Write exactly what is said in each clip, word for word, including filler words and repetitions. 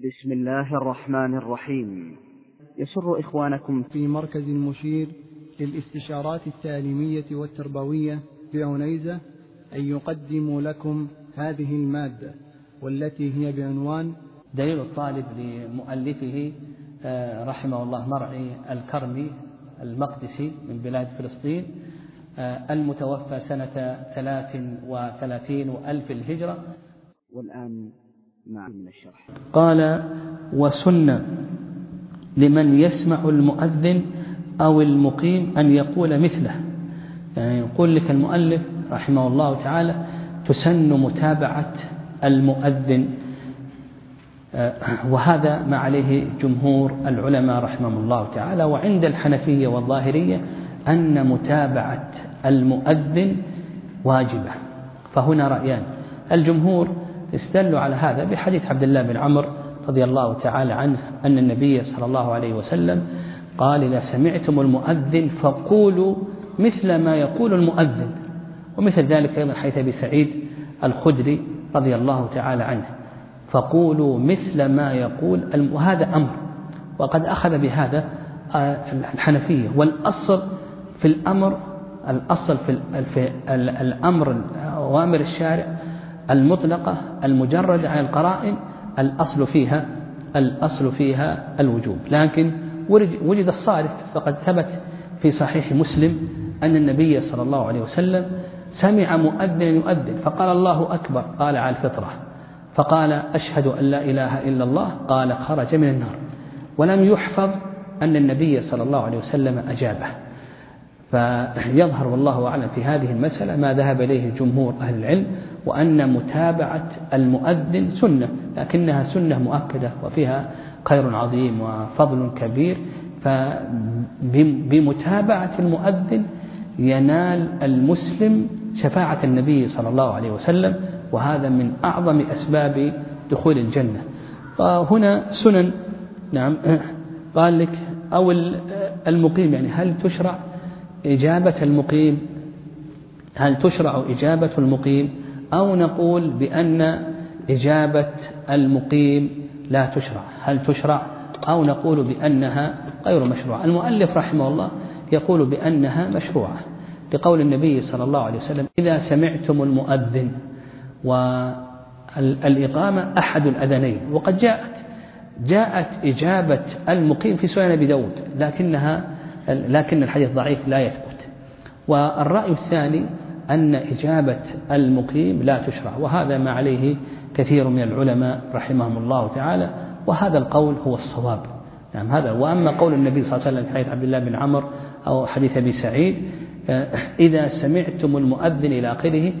بسم الله الرحمن الرحيم. يسر إخوانكم في مركز المشير للاستشارات التعليمية والتربوية بعنيزة أن يقدموا لكم هذه المادة، والتي هي بعنوان دليل الطالب لمؤلفه رحمه الله مرعي الكرمي المقدسي من بلاد فلسطين، المتوفى سنة ثلاث وثلاثين وألف الهجرة. والآن مع من الشرح. قال: وسنة لمن يسمع المؤذن أو المقيم أن يقول مثله. يعني يقول لك المؤلف رحمه الله تعالى: تسن متابعة المؤذن، وهذا ما عليه جمهور العلماء رحمهم الله تعالى. وعند الحنفية والظاهرية أن متابعة المؤذن واجبة. فهنا رأيان. الجمهور استدلوا على هذا بحديث عبد الله بن عمرو رضي الله تعالى عنه أن النبي صلى الله عليه وسلم قال: إذا سمعتم المؤذن فقولوا مثل ما يقول المؤذن. ومثل ذلك أيضا حديث أبي سعيد الخدري رضي الله تعالى عنه: فقولوا مثل ما يقول. وهذا أمر، وقد أخذ بهذا الحنفية. والأصل في الأمر الأصل في الأمر وأمر الشارع المطلقة المجردة عن القرائن، الأصل فيها الأصل فيها الوجوب. لكن وجد الصارف، فقد ثبت في صحيح مسلم أن النبي صلى الله عليه وسلم سمع مؤذن يؤذن فقال: الله أكبر. قال: على الفطرة. فقال: أشهد أن لا إله إلا الله. قال: خرج من النار. ولم يحفظ أن النبي صلى الله عليه وسلم أجابه. فيظهر والله أعلم في هذه المسألة ما ذهب إليه جمهور أهل العلم، وأن متابعة المؤذن سنة، لكنها سنة مؤكدة وفيها خير عظيم وفضل كبير. فبمتابعة المؤذن ينال المسلم شفاعة النبي صلى الله عليه وسلم، وهذا من أعظم أسباب دخول الجنة. فهنا سنن. نعم. قال لك: أو المقيم، يعني هل تشرع إجابة المقيم؟ هل تشرع إجابة المقيم؟ أو نقول بأن إجابة المقيم لا تشرع؟ هل تشرع؟ أو نقول بأنها غير مشروعة؟ المؤلف رحمه الله يقول بأنها مشروعة، لقول النبي صلى الله عليه وسلم: إذا سمعتم المؤذن. والإقامة أحد الأذنين. وقد جاءت جاءت إجابة المقيم في سنن أبي داود، لكنها لكن الحديث ضعيف لا يثبت. والرأي الثاني أن إجابة المقيم لا تشرع، وهذا ما عليه كثير من العلماء رحمهم الله تعالى، وهذا القول هو الصواب. نعم هذا. وأما قول النبي صلى الله عليه وسلم في حديث عبد الله بن عمرو أو حديث أبي سعيد: إذا سمعتم المؤذن إلى آخره،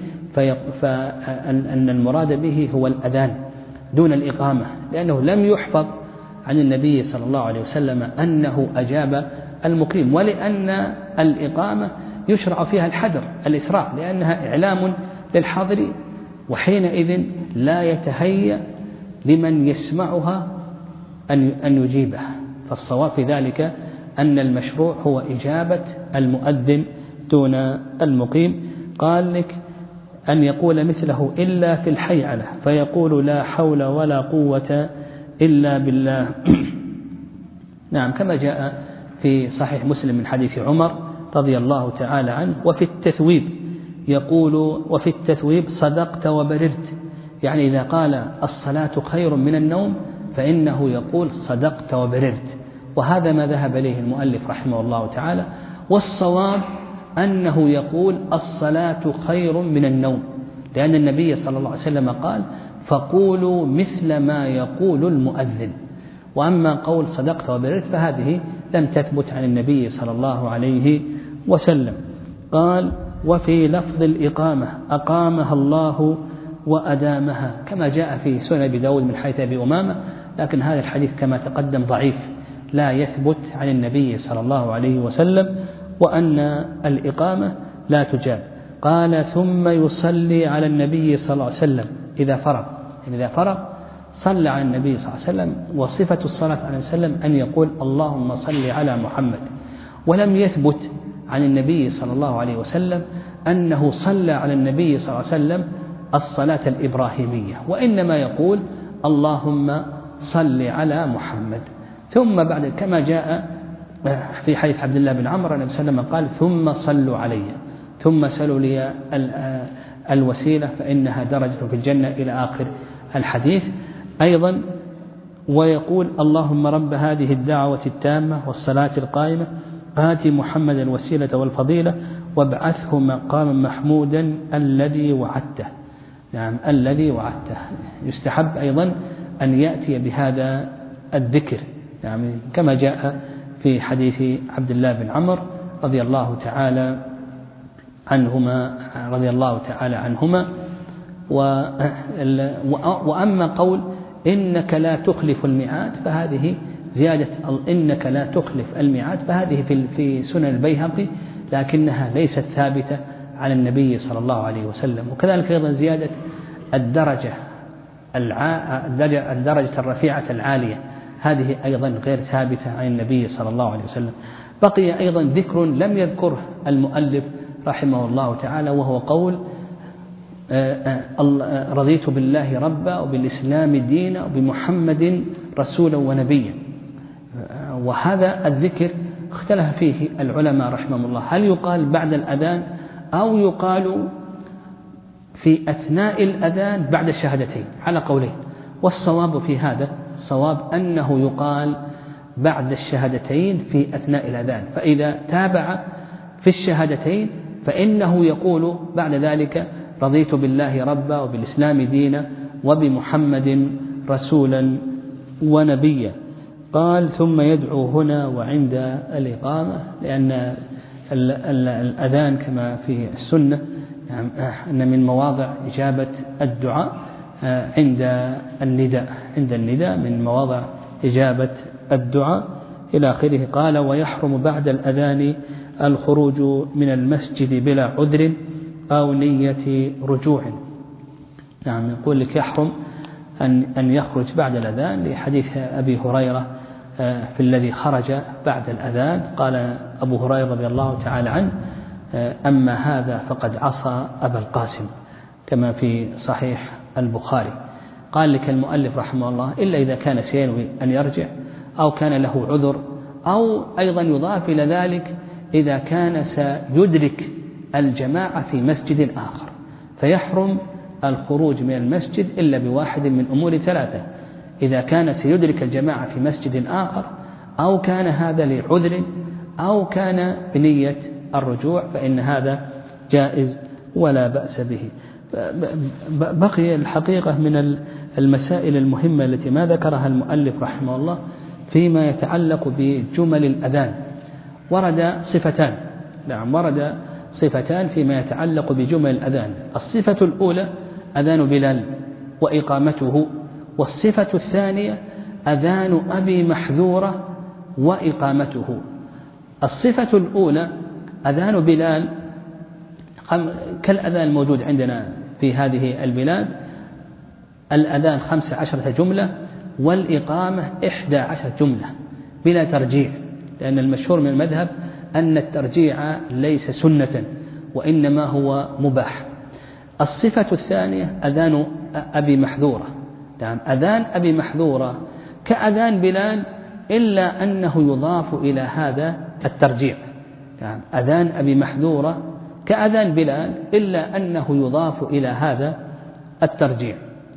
فأن المراد به هو الأذان دون الإقامة، لأنه لم يحفظ عن النبي صلى الله عليه وسلم أنه أجاب المقيم. ولأن الإقامة يشرع فيها الحذر الإسراع، لأنها إعلام للحاضر، وحينئذ لا يتهيأ لمن يسمعها أن يجيبها. فالصواب في ذلك أن المشروع هو إجابة المؤذن دون المقيم. قال لك: أن يقول مثله إلا في الحيعلة فيقول: لا حول ولا قوة إلا بالله. نعم، كما جاء في صحيح مسلم من حديث عمر رضي الله تعالى عنه: وفي التثويب يقول وفي التثويب صدقت وبررت. يعني إذا قال الصلاة خير من النوم فإنه يقول صدقت وبررت. وهذا ما ذهب إليه المؤلف رحمه الله تعالى. والصواب أنه يقول الصلاة خير من النوم، لأن النبي صلى الله عليه وسلم قال: فقولوا مثل ما يقول المؤذن. وأما قول صدقت وبررت فهذه لم تثبت عن النبي صلى الله عليه وسلم. قال: وفي لفظ الإقامة أقامها الله وأدامها، كما جاء في سنن أبي داود من حديث أبي أمامة، لكن هذا الحديث كما تقدم ضعيف لا يثبت عن النبي صلى الله عليه وسلم، وأن الإقامة لا تجاب. قال: ثم يصلي على النبي صلى الله عليه وسلم إذا فرغ. يعني إذا فرغ صلى على النبي صلى الله عليه وسلم. وصفة الصلاة عليه وسلم أن يقول: اللهم صل على محمد. ولم يثبت عن النبي صلى الله عليه وسلم أنه صلى على النبي صلى الله عليه وسلم الصلاة الإبراهيمية، وإنما يقول: اللهم صل على محمد. ثم بعد كما جاء في حديث عبد الله بن عمرو النبي صلى الله عليه وسلم قال ثم صلوا علي ثم سلوا لي الوسيلة فإنها درجة في الجنة إلى آخر الحديث. أيضا ويقول اللهم رب هذه الدعوة التامة والصلاة القائمة آت محمد الوسيلة والفضيلة وابعثه مقاما محمودا الذي وعدته. نعم الذي وعدته. يستحب أيضا أن يأتي بهذا الذكر يعني كما جاء في حديث عبد الله بن عمرو رضي الله تعالى عنهما رضي الله تعالى عنهما. وأما قول إنك لا تخلف الميعاد فهذه زيادة إنك لا تخلف الميعاد فهذه في في سنن البيهقي لكنها ليست ثابتة عن النبي صلى الله عليه وسلم. وكذلك أيضا زيادة الدرجة الدرجة الرفيعة العالية هذه أيضا غير ثابتة عن النبي صلى الله عليه وسلم. بقي أيضا ذكر لم يذكره المؤلف رحمه الله تعالى وهو قول رضيت بالله ربا وبالإسلام دينا وبمحمد رسولا ونبيا. وهذا الذكر اختلف فيه العلماء رحمهم الله هل يقال بعد الأذان أو يقال في أثناء الأذان بعد الشهادتين على قولين. والصواب في هذا الصواب أنه يقال بعد الشهادتين في أثناء الأذان. فإذا تابع في الشهادتين فإنه يقول بعد ذلك رضيت بالله ربا وبالإسلام دينا وبمحمد رسولا ونبيا. قال ثم يدعو هنا وعند الإقامة لأن الأذان كما في السنة يعني أن من مواضع إجابة الدعاء عند النداء عند النداء من مواضع إجابة الدعاء إلى آخره. قال ويحرم بعد الأذان الخروج من المسجد بلا عذر أو نية رجوع. نعم يقول لك يحرم أن أن يخرج بعد الأذان لحديث أبي هريرة في الذي خرج بعد الأذان. قال أبو هريرة رضي الله تعالى عنه أما هذا فقد عصى أبا القاسم كما في صحيح البخاري. قال لك المؤلف رحمه الله إلا إذا كان سينوي أن يرجع أو كان له عذر أو أيضا يضاف إلى ذلك إذا كان سيدرك الجماعة في مسجد آخر فيحرم الخروج من المسجد إلا بواحد من أمور ثلاثة: إذا كان سيدرك الجماعة في مسجد آخر أو كان هذا لعذر أو كان بنية الرجوع فإن هذا جائز ولا بأس به. بقي الحقيقة من المسائل المهمة التي ما ذكرها المؤلف رحمه الله فيما يتعلق بجمل الأذان. ورد صفتان نعم ورد صفتان فيما يتعلق بجمل الأذان. الصفة الأولى أذان بلال وإقامته، والصفة الثانية أذان أبي محذورة وإقامته. الصفة الأولى أذان بلال كالأذان الموجود عندنا في هذه البلاد، الأذان خمس عشرة جملة والإقامة إحدى عشر جملة بلا ترجيع، لأن المشهور من المذهب أن الترجيع ليس سنة وإنما هو مباح. الصفة الثانية أذان أبي محذورة. نعم أذان أبي محذورة كأذان بلال إلا أنه يضاف إلى هذا الترجيع. نعم أذان أبي محذورة كأذان بلال إلا أنه يضاف إلى هذا الترجيع،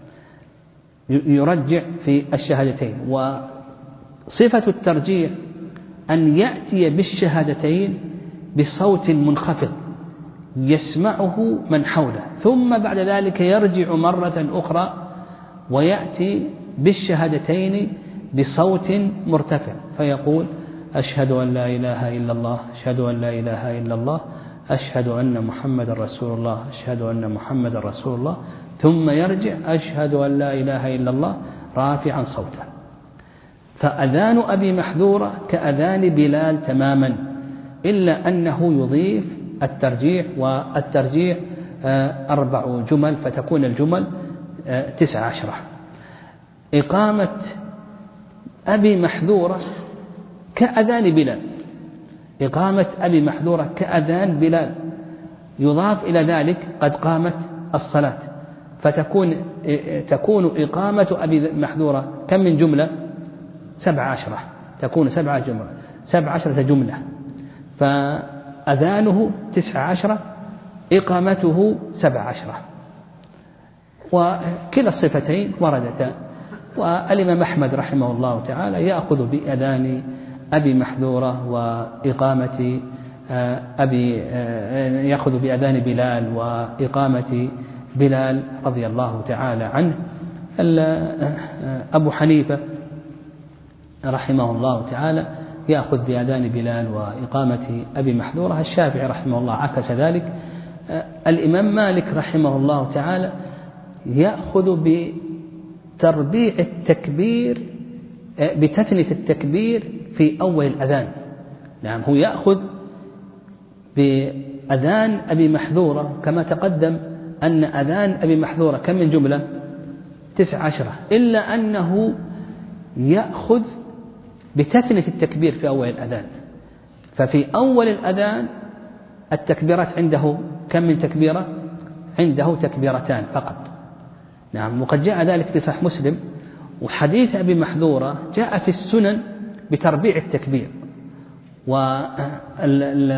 يرجع في الشهادتين. وصفة الترجيع أن يأتي بالشهادتين بصوت منخفض يسمعه من حوله، ثم بعد ذلك يرجع مرة أخرى ويأتي بالشهادتين بصوت مرتفع فيقول أشهد أن لا إله إلا الله، أشهد أن لا إله إلا الله، أشهد أن محمد رسول الله، أشهد أن محمد رسول الله، ثم يرجع أشهد أن لا إله إلا الله رافعا صوته. فأذان أبي محذورة كأذان بلال تماما إلا أنه يضيف الترجيع، والترجيع أربع جمل فتكون الجمل تسع عشرة. إقامة أبي محذورة كأذان بلال، إقامة أبي محذورة كأذان بلال، يضاف إلى ذلك قد قامت الصلاة فتكون تكون إقامة أبي محذورة كم من جملة؟ سبع عشرة، تكون سبع جملة سبع عشرة جملة، فأذانه تسع عشرة، إقامته سبع عشرة، وكلا الصفتين وردتا. والإمام أحمد رحمه الله تعالى يأخذ بأذان أبي محذورة وإقامة أبي يأخذ بأذان بلال وإقامة بلال رضي الله تعالى عنه. أبو حنيفة رحمه الله تعالى يأخذ بأذان بلال وإقامة أبي محذورة. الشافعي رحمه الله عكس ذلك. الإمام مالك رحمه الله تعالى يأخذ بتربيع التكبير بتثنية التكبير في أول الأذان. نعم، هو يأخذ بأذان أبي محذورة كما تقدم أن أذان أبي محذورة كم من جملة؟ تسع عشرة، إلا أنه يأخذ بتثنية التكبير في أول الأذان. ففي أول الأذان التكبيرات عنده كم من تكبيرة؟ عنده تكبيرتان فقط. نعم، وقد جاء ذلك في صحيح مسلم. وحديث أبي محذورة جاء في السنن بتربيع التكبير، وما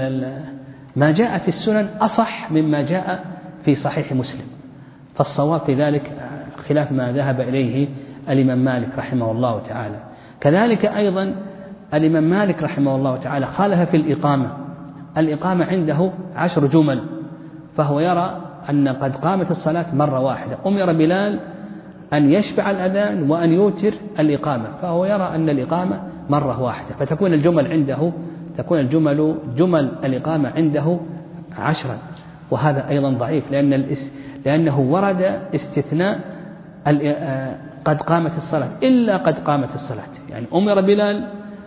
جاء في السنن أصح مما جاء في صحيح مسلم، فالصواب في ذلك خلاف ما ذهب إليه الإمام مالك رحمه الله تعالى. كذلك أيضا الإمام مالك رحمه الله تعالى خالف في الإقامة. الإقامة عنده عشر جمل، فهو يرى أن قد قامت الصلاة مرة واحدة. أمر بلال أن يشفع الأذان وأن يوتر الإقامة، فهو يرى أن الإقامة مرة واحدة، فتكون الجمل عنده تكون الجمل جمل الإقامة عنده عشرا. وهذا أيضا ضعيف، لأن لأنه ورد استثناء قد قامت الصلاة إلا قد قامت الصلاة، يعني أمر بلال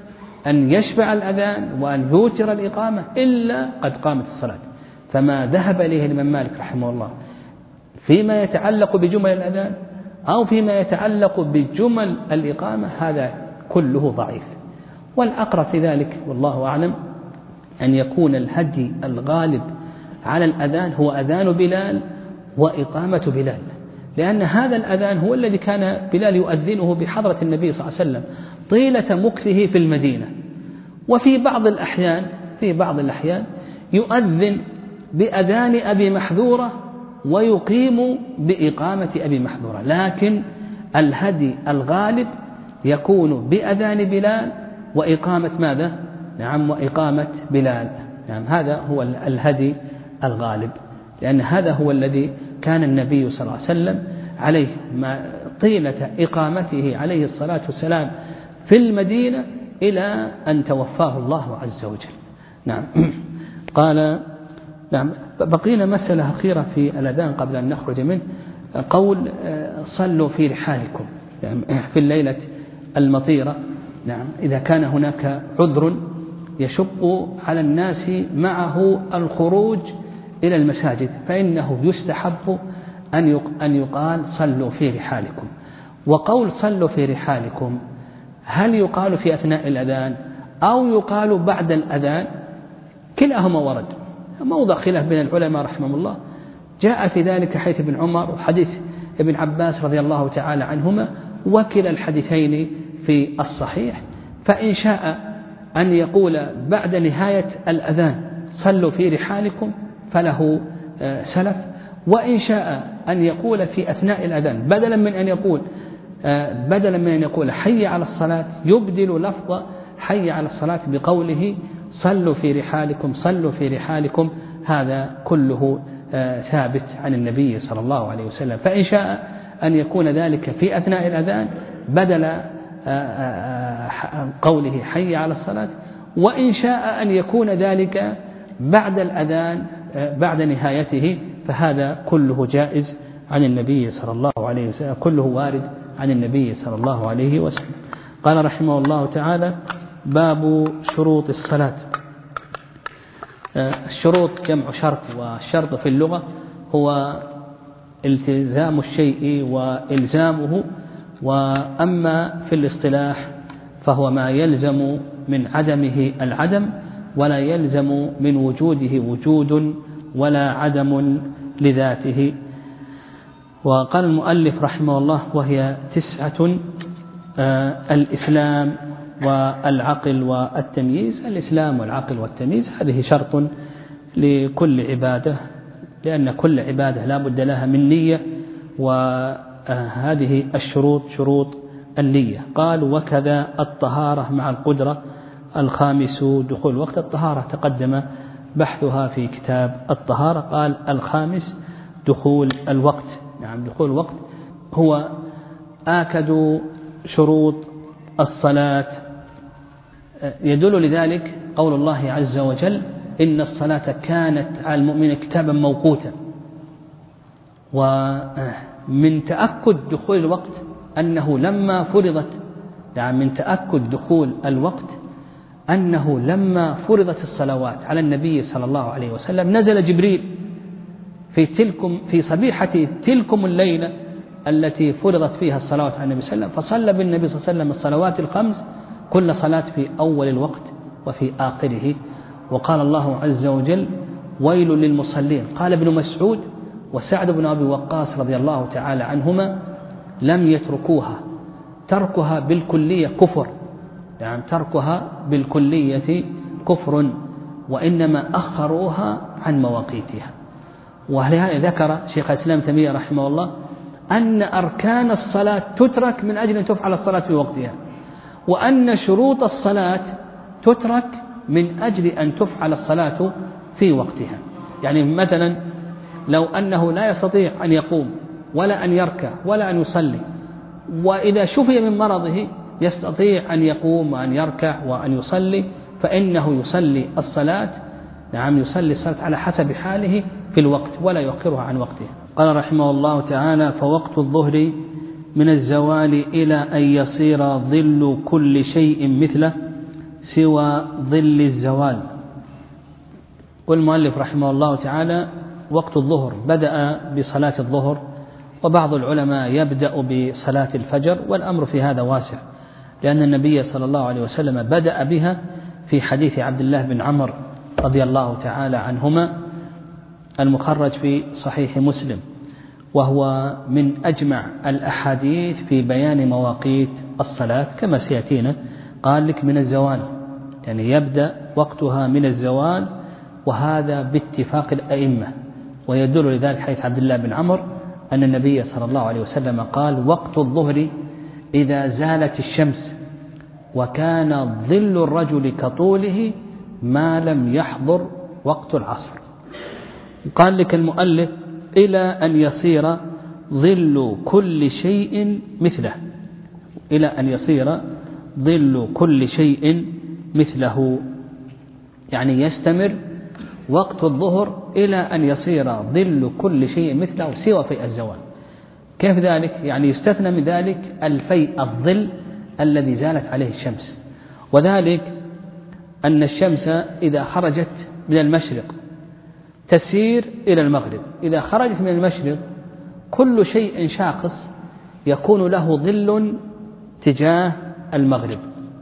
أن يشفع الأذان وأن يوتر الإقامة إلا قد قامت الصلاة. فما ذهب إليه الإمام مالك رحمه الله فيما يتعلق بجمل الأذان أو فيما يتعلق بجمل الإقامة هذا كله ضعيف. والأقرب في ذلك والله أعلم أن يكون الهدي الغالب على الأذان هو أذان بلال وإقامة بلال، لأن هذا الأذان هو الذي كان بلال يؤذنه بحضرة النبي صلى الله عليه وسلم طيلة مكثه في المدينة. وفي بعض الأحيان في بعض الأحيان يؤذن بأذان أبي محذورة ويقيم بإقامة أبي محذورة، لكن الهدي الغالب يكون بأذان بلال وإقامة ماذا؟ نعم، وإقامة بلال. نعم، هذا هو الهدي الغالب، لأن هذا هو الذي كان النبي صلى الله عليه وسلم عليه ما طيلة إقامته عليه الصلاة والسلام في المدينة إلى أن توفاه الله عز وجل. نعم. قال نعم، بقينا مسألة أخيرة في الأذان قبل أن نخرج منه، قول صلوا في رحالكم يعني في الليلة المطيرة. نعم، إذا كان هناك عذر يشق على الناس معه الخروج إلى المساجد فإنه يستحب أن يقال صلوا في رحالكم. وقول صلوا في رحالكم هل يقال في أثناء الأذان أو يقال بعد الأذان؟ كلاهما ورد، موضع خلاف بين العلماء رحمهم الله. جاء في ذلك حديث ابن عمر وحديث ابن عباس رضي الله تعالى عنهما، وكلا الحديثين في الصحيح. فإن شاء أن يقول بعد نهاية الأذان صلوا في رحالكم فله سلف، وإن شاء أن يقول في أثناء الأذان بدلا من أن يقول بدلا من أن يقول حي على الصلاة يبدل لفظ حي على الصلاة بقوله صلوا في رحالكم صلوا في رحالكم. هذا كله ثابت عن النبي صلى الله عليه وسلم. فإن شاء أن يكون ذلك في أثناء الأذان بدل قوله حي على الصلاة، وإن شاء أن يكون ذلك بعد الأذان بعد نهايته، فهذا كله جائز عن النبي صلى الله عليه وسلم، كله وارد عن النبي صلى الله عليه وسلم. قال رحمه الله تعالى: باب شروط الصلاة. الشروط جمع شرط، والشرط في اللغة هو التزام الشيء وإلزامه، وأما في الاصطلاح فهو ما يلزم من عدمه العدم ولا يلزم من وجوده وجود ولا عدم لذاته. وقال المؤلف رحمه الله وهي تسعة: آه الإسلام والعقل والتمييز. الإسلام والعقل والتمييز هذه شرط لكل عبادة، لأن كل عبادة لا بد لها من نية، وهذه الشروط شروط النية. قال: وكذا الطهارة مع القدرة. الخامس دخول وقت الطهارة، تقدم بحثها في كتاب الطهارة. قال: الخامس دخول الوقت. نعم، دخول الوقت هو آكد شروط الصلاة. يدل لذلك قول الله عز وجل: إن الصلاة كانت على المؤمنين كتابا موقوتا. ومن تأكد دخول الوقت أنه لما فرضت يعني من تأكد دخول الوقت أنه لما فرضت الصلوات على النبي صلى الله عليه وسلم نزل جبريل في تلكم في صبيحة تلكم الليلة التي فرضت فيها الصلوات على النبي صلى الله عليه وسلم، فصلى بالنبي صلى الله عليه وسلم الصلوات الخمس، كل صلاة في أول الوقت وفي آخره. وقال الله عز وجل: ويل للمصلين. قال ابن مسعود وسعد بن أبي وقاص رضي الله تعالى عنهما: لم يتركوها، تركها بالكلية كفر، يعني تركها بالكلية كفر، وإنما أخروها عن مواقيتها. ولهذا ذكر شيخ الإسلام تيمية رحمه الله أن أركان الصلاة تترك من أجل أن تفعل الصلاة في وقتها، وأن شروط الصلاة تترك من أجل أن تفعل الصلاة في وقتها. يعني مثلا لو أنه لا يستطيع أن يقوم ولا أن يركع ولا أن يصلي، وإذا شفي من مرضه يستطيع أن يقوم وأن يركع وأن يصلي، فإنه يصلي الصلاة نعم يصلي الصلاة على حسب حاله في الوقت ولا يؤخرها عن وقته. قال رحمه الله تعالى: فوقت الظهر من الزوال إلى أن يصير ظل كل شيء مثله سوى ظل الزوال. والمؤلف رحمه الله تعالى: وقت الظهر بدأ بصلاة الظهر، وبعض العلماء يبدأ بصلاة الفجر، والأمر في هذا واسع، لأن النبي صلى الله عليه وسلم بدأ بها في حديث عبد الله بن عمرو رضي الله تعالى عنهما المخرج في صحيح مسلم، وهو من أجمع الأحاديث في بيان مواقيت الصلاة كما سيأتينا. قال لك من الزوال، يعني يبدأ وقتها من الزوال، وهذا باتفاق الأئمة. ويدل لذلك حديث عبد الله بن عمرو أن النبي صلى الله عليه وسلم قال: وقت الظهر إذا زالت الشمس وكان ظل الرجل كطوله ما لم يحضر وقت العصر. قال لك المؤلف: إلى أن يصير ظل كل شيء مثله، إلى أن يصير ظل كل شيء مثله، يعني يستمر وقت الظهر إلى أن يصير ظل كل شيء مثله سوى في الزوال. كيف ذلك؟ يعني يستثنى من ذلك الفيء الظل الذي زالت عليه الشمس، وذلك أن الشمس إذا خرجت من المشرق تسير إلى المغرب، إذا خرجت من المشرق كل شيء شاخص يكون له ظل تجاه المغرب.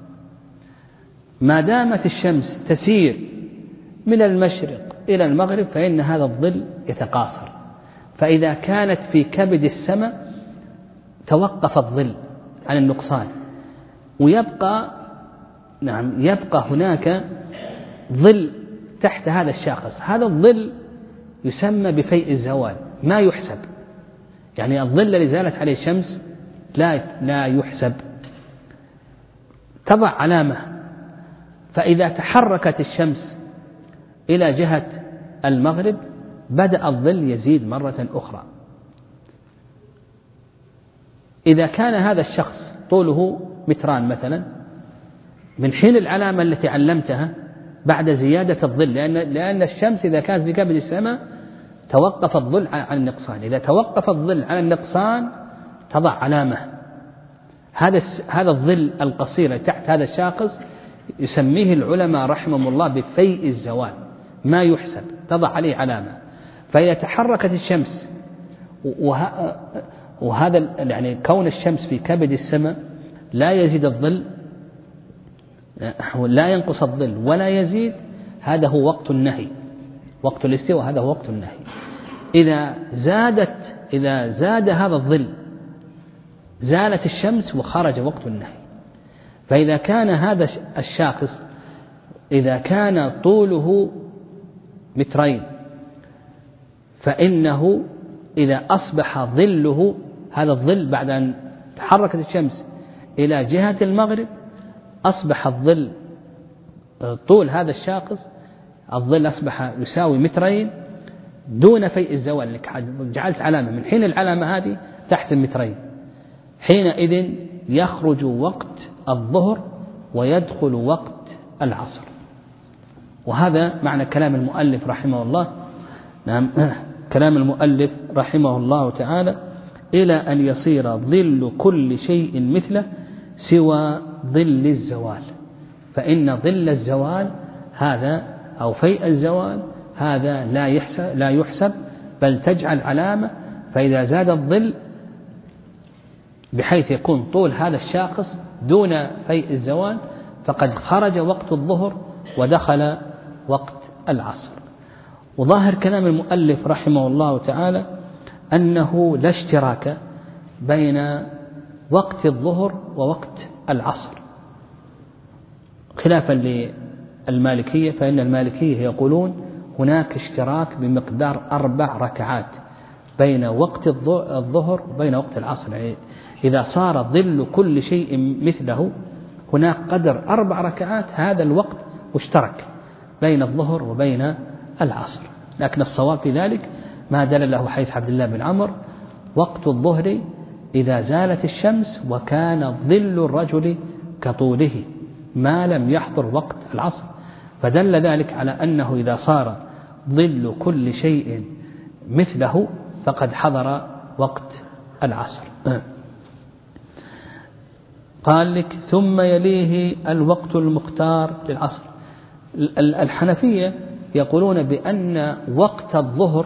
ما دامت الشمس تسير من المشرق إلى المغرب فإن هذا الظل يتقاصر، فإذا كانت في كبد السماء توقف الظل عن النقصان، ويبقى نعم يبقى هناك ظل تحت هذا الشاخص. هذا الظل يسمى بفيء الزوال، ما يحسب، يعني الظل الذي زالت عليه الشمس لا لا يحسب. تضع علامة، فإذا تحركت الشمس إلى جهة المغرب بدأ الظل يزيد مرة أخرى. إذا كان هذا الشخص طوله متران مثلا، من حين العلامة التي علمتها بعد زيادة الظل، لأن, لأن الشمس إذا كانت في كبد السماء توقف الظل عن النقصان، إذا توقف الظل عن النقصان تضع علامة. هذا هذا الظل القصير تحت هذا الشاخص يسميه العلماء رحمهم الله بفيء الزوال، ما يحسب، تضع عليه علامة. فإذا تحركت الشمس، وهذا يعني كون الشمس في كبد السماء لا يزيد الظل، لا ينقص الظل ولا يزيد، هذا هو وقت النهي، وقت الاستواء هذا هو وقت النهي. إذا زادت إذا زاد هذا الظل زالت الشمس وخرج وقت النهي. فإذا كان هذا الشاخص إذا كان طوله مترين فإنه إذا أصبح ظله هذا الظل بعد أن تحركت الشمس إلى جهة المغرب أصبح الظل طول هذا الشاخص الظل أصبح يساوي مترين دون فيء الزوال، لك جعلت علامة من حين العلامة هذه تحت المترين، حينئذ يخرج وقت الظهر ويدخل وقت العصر. وهذا معنى كلام المؤلف رحمه الله. نعم كلام المؤلف رحمه الله تعالى إلى أن يصير ظل كل شيء مثله سوى ظل الزوال، فإن ظل الزوال هذا أو فيء الزوال هذا لا يحسب, لا يحسب بل تجعل علامة. فإذا زاد الظل بحيث يكون طول هذا الشاخص دون فيء الزوال فقد خرج وقت الظهر ودخل وقت العصر. وظاهر كلام المؤلف رحمه الله تعالى أنه لا اشتراك بين وقت الظهر ووقت العصر، خلافا للمالكية، فإن المالكية يقولون هناك اشتراك بمقدار أربع ركعات بين وقت الظهر وبين وقت العصر. يعني إذا صار ظل كل شيء مثله هناك قدر أربع ركعات، هذا الوقت مشترك بين الظهر وبين العصر. لكن الصواب في ذلك ما دل له حديث عبد الله بن عمرو وقت الظهر إذا زالت الشمس وكان ظل الرجل كطوله ما لم يحضر وقت العصر، فدل ذلك على أنه إذا صار ظل كل شيء مثله فقد حضر وقت العصر. قال لك ثم يليه الوقت المختار للعصر. الحنفية يقولون بأن وقت الظهر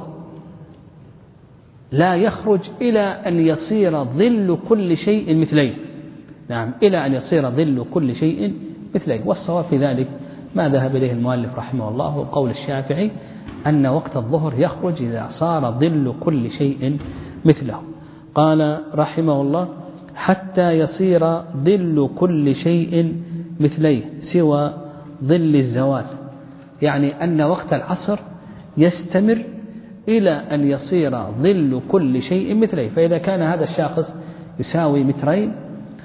لا يخرج إلى أن يصير ظل كل شيء مثليه. نعم إلى أن يصير ظل كل شيء مثليه. والصواب في ذلك ما ذهب إليه المؤلف رحمه الله وقول الشافعي أن وقت الظهر يخرج إذا صار ظل كل شيء مثله. قال رحمه الله حتى يصير ظل كل شيء مثليه سوى ظل الزوال، يعني أن وقت العصر يستمر إلى أن يصير ظل كل شيء مثليه. فإذا كان هذا الشاخص يساوي مترين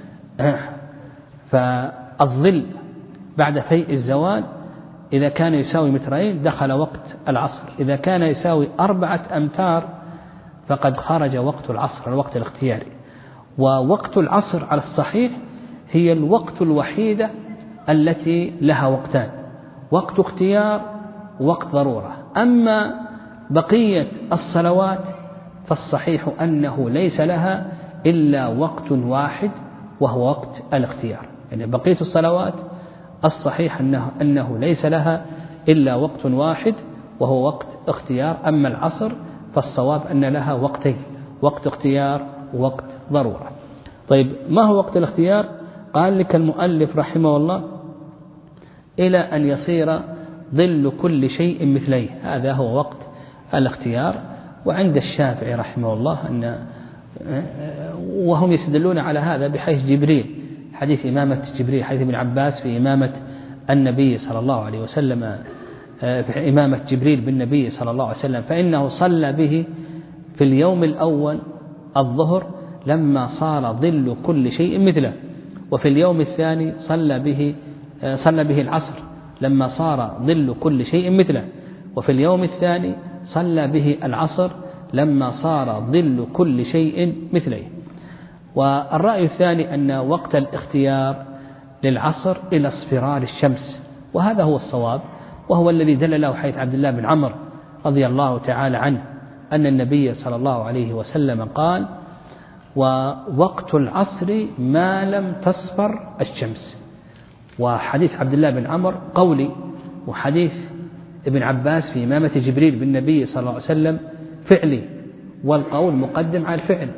فالظل بعد فيء الزوال إذا كان يساوي مترين دخل وقت العصر، إذا كان يساوي أربعة أمتار فقد خرج وقت العصر الوقت الاختياري. ووقت العصر على الصحيح هي الوقت الوحيدة التي لها وقتان، وقت اختيار ووقت ضرورة. أما بقية الصلوات فالصحيح أنه ليس لها إلا وقت واحد وهو وقت الاختيار. يعني بقية الصلوات الصحيح أنه, أنه ليس لها إلا وقت واحد وهو وقت اختيار. أما العصر فالصواب أن لها وقتين، وقت اختيار ووقت ضرورة. طيب ما هو وقت الاختيار؟ قال لك المؤلف رحمه الله إلى أن يصير ظل كل شيء مثليه، هذا هو وقت الاختيار. وعند الشافعي رحمه الله أن وهم يستدلون على هذا بحيث جبريل، حديث إمامة جبريل، حديث ابن عباس في إمامة النبي صلى الله عليه وسلم، في إمامة جبريل بالنبي صلى الله عليه وسلم، فإنه صلى به في اليوم الأول الظهر لما صار ظل كل شيء مثله، وفي اليوم الثاني صلى به صلى به العصر لما صار ظل كل شيء مثله، وفي اليوم الثاني صلى به العصر لما صار ظل كل شيء مثله. والرأي الثاني أن وقت الاختيار للعصر إلى اصفرار الشمس، وهذا هو الصواب، وهو الذي دل له حديث عبد الله بن عمرو رضي الله تعالى عنه أن النبي صلى الله عليه وسلم قال: ووقت العصر ما لم تصفر الشمس. وحديث عبد الله بن عمرو قولي، وحديث ابن عباس في إمامة جبريل بالنبي صلى الله عليه وسلم فعلي، والقول مقدم على الفعل.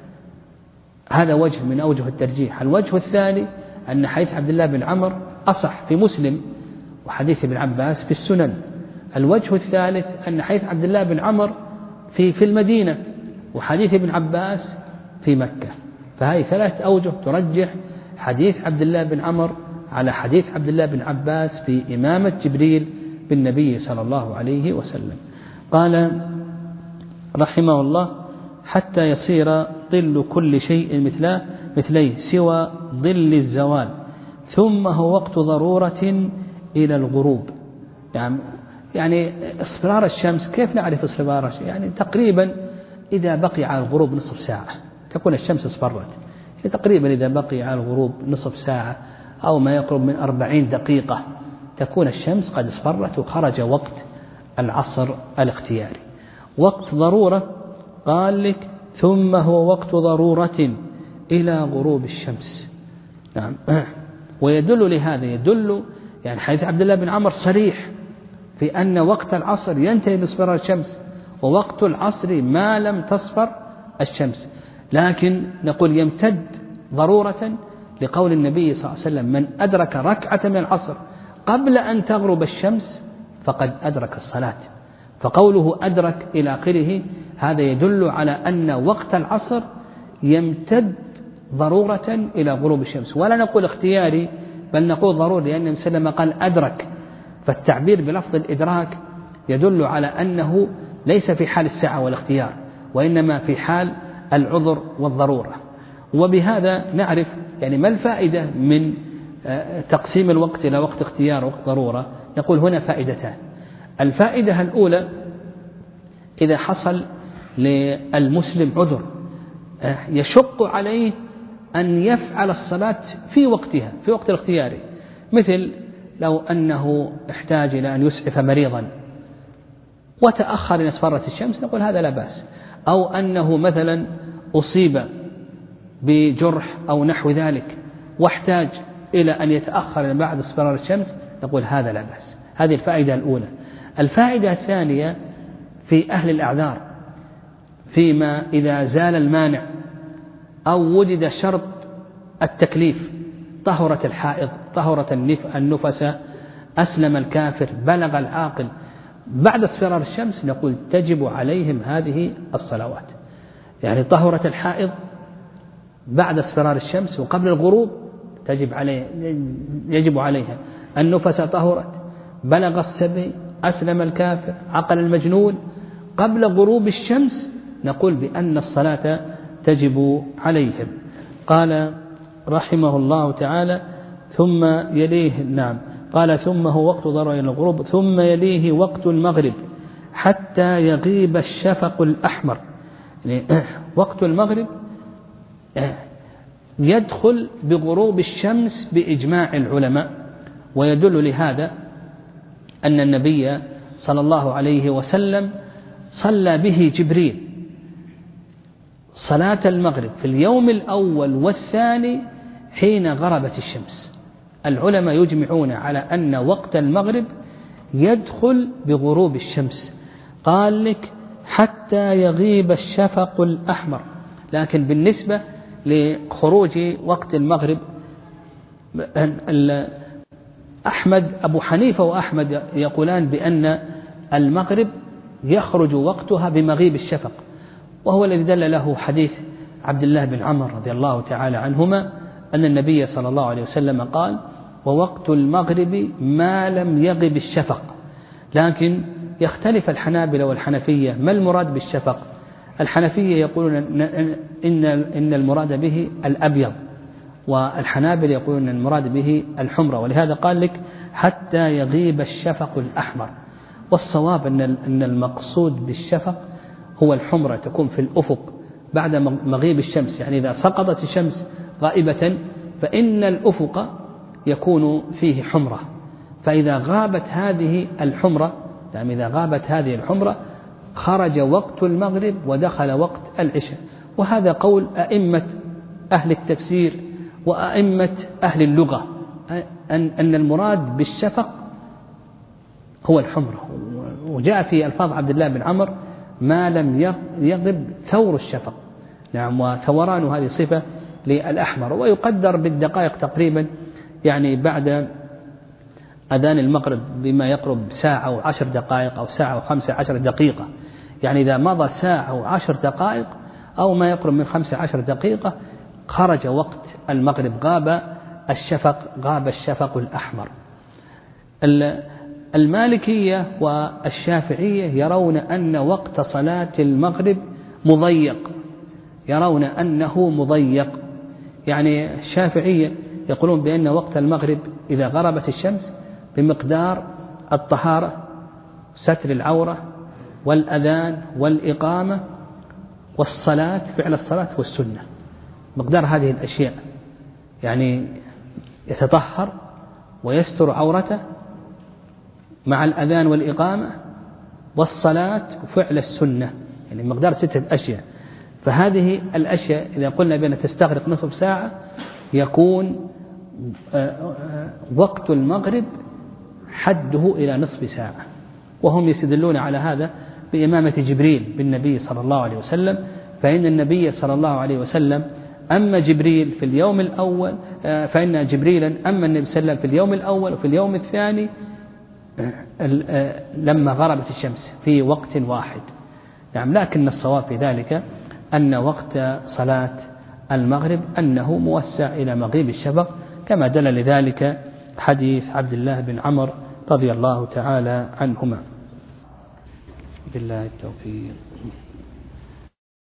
هذا وجه من أوجه الترجيح. الوجه الثاني أن حديث عبد الله بن عمرو أصح في مسلم، وحديث ابن عباس في السنن. الوجه الثالث أن حديث عبد الله بن عمرو في في المدينة، وحديث ابن عباس في مكة. فهذه ثلاث أوجه ترجح حديث عبد الله بن عمر على حديث عبد الله بن عباس في إمامة جبريل بالنبي صلى الله عليه وسلم. قال رحمه الله: حتى يصير ظل كل شيء مثله مثليه سوى ظل الزوال، ثم هو وقت ضرورة إلى الغروب. يعني يعني اصفرار الشمس كيف نعرف اصفرار الشمس؟ يعني تقريبا إذا بقي على الغروب نصف ساعة تكون الشمس اصفرت، يعني تقريبا إذا بقي على الغروب نصف ساعة أو ما يقرب من أربعين دقيقة تكون الشمس قد اصفرت وخرج وقت العصر الاختياري. وقت ضرورة قال لك ثم هو وقت ضرورة إلى غروب الشمس. نعم. ويدل لهذا يدل يعني حديث عبد الله بن عمر صريح في أن وقت العصر ينتهي باصفرار الشمس، ووقت العصر ما لم تصفر الشمس، لكن نقول يمتد ضرورة لقول النبي صلى الله عليه وسلم: من أدرك ركعة من العصر قبل أن تغرب الشمس فقد أدرك الصلاة. فقوله أدرك إلى آخره هذا يدل على أن وقت العصر يمتد ضرورة إلى غروب الشمس، ولا نقول اختياري بل نقول ضروري، لأن النبي صلى الله عليه وسلم قال أدرك، فالتعبير بلفظ الإدراك يدل على أنه ليس في حال السعة والاختيار، وإنما في حال العذر والضرورة. وبهذا نعرف يعني ما الفائدة من تقسيم الوقت إلى وقت اختيار ووقت ضرورة. نقول هنا فائدتان. الفائدة الأولى: إذا حصل للمسلم عذر يشق عليه أن يفعل الصلاة في وقتها في وقت الاختياري، مثل لو أنه احتاج إلى أن يسعف مريضا وتأخر إن اصفرت الشمس، نقول هذا لا بأس. أو أنه مثلا أصيب بجرح أو نحو ذلك واحتاج إلى أن يتأخر بعد اصفرار الشمس، نقول هذا لا بأس. هذه الفائدة الأولى. الفائدة الثانية في أهل الأعذار، فيما إذا زال المانع أو وجد شرط التكليف: طهرت الحائض، طهرت النفس، أسلم الكافر، بلغ العاقل، بعد اصفرار الشمس، نقول تجب عليهم هذه الصلوات. يعني طهرت الحائض بعد اصفرار الشمس وقبل الغروب تجب عليه يجب عليها. النفس طهرت، بلغ السبي، أسلم الكافر، عقل المجنون، قبل غروب الشمس، نقول بأن الصلاة تجب عليهم. قال رحمه الله تعالى: ثم يليه نعم قال ثم هو وقت ضرورة إلى الغروب، ثم يليه وقت المغرب حتى يغيب الشفق الأحمر. يعني وقت المغرب يدخل بغروب الشمس بإجماع العلماء، ويدل لهذا أن النبي صلى الله عليه وسلم صلى به جبريل صلاة المغرب في اليوم الأول والثاني حين غربت الشمس. العلماء يجمعون على أن وقت المغرب يدخل بغروب الشمس. قال لك حتى يغيب الشفق الأحمر. لكن بالنسبة لخروج وقت المغرب، أحمد أبو حنيفة وأحمد يقولان بأن المغرب يخرج وقتها بمغيب الشفق، وهو الذي دل له حديث عبد الله بن عمر رضي الله تعالى عنهما أن النبي صلى الله عليه وسلم قال: ووقت المغرب ما لم يغب الشفق. لكن يختلف الحنابلة والحنفية ما المراد بالشفق. الحنفية يقولون إن إن المراد به الأبيض، والحنابلة يقولون أن المراد به الحمرة، ولهذا قال لك حتى يغيب الشفق الأحمر. والصواب أن أن المقصود بالشفق هو الحمرة، تكون في الأفق بعد مغيب الشمس. يعني إذا سقطت الشمس غائبة فإن الأفق يكون فيه حمرة، فإذا غابت هذه الحمرة يعني إذا غابت هذه الحمرة خرج وقت المغرب ودخل وقت العشاء. وهذا قول أئمة أهل التفسير وأئمة أهل اللغة، أن أن المراد بالشفق هو الحمرة. وجاء في ألفاظ عبد الله بن عمر ما لم يغب ثور الشفق. نعم، وثوران هذه صفة للأحمر، ويقدر بالدقائق تقريبا، يعني بعد أذان المغرب بما يقرب ساعة وعشر دقائق أو ساعة وخمسة عشر دقيقة. يعني إذا مضى ساعة وعشر دقائق أو ما يقرب من خمس عشر دقيقة خرج وقت المغرب، غاب الشفق غاب الشفق الأحمر. المالكية والشافعية يرون أن وقت صلاة المغرب مضيق، يرون أنه مضيق. يعني الشافعية يقولون بأن وقت المغرب إذا غربت الشمس بمقدار الطهارة، ستر العورة، والأذان والإقامة والصلاة، فعل الصلاة والسنة، مقدار هذه الأشياء، يعني يتطهر ويستر عورته مع الأذان والإقامة والصلاة وفعل السنة، يعني مقدار ستة أشياء. فهذه الأشياء إذا قلنا بأنها تستغرق نصف ساعة يكون وقت المغرب حده إلى نصف ساعة. وهم يستدلون على هذا بإمامة جبريل بالنبي صلى الله عليه وسلم، فإن النبي صلى الله عليه وسلم أما جبريل في اليوم الأول، فإن جبريلا أما النبي صلى الله عليه وسلم في اليوم الأول وفي اليوم الثاني لما غربت الشمس في وقت واحد. نعم، لكن الصواب في ذلك أن وقت صلاة المغرب أنه موسع إلى مغيب الشفق، كما دل لذلك حديث عبد الله بن عمر رضي الله تعالى عنهما. بالله التوفيق.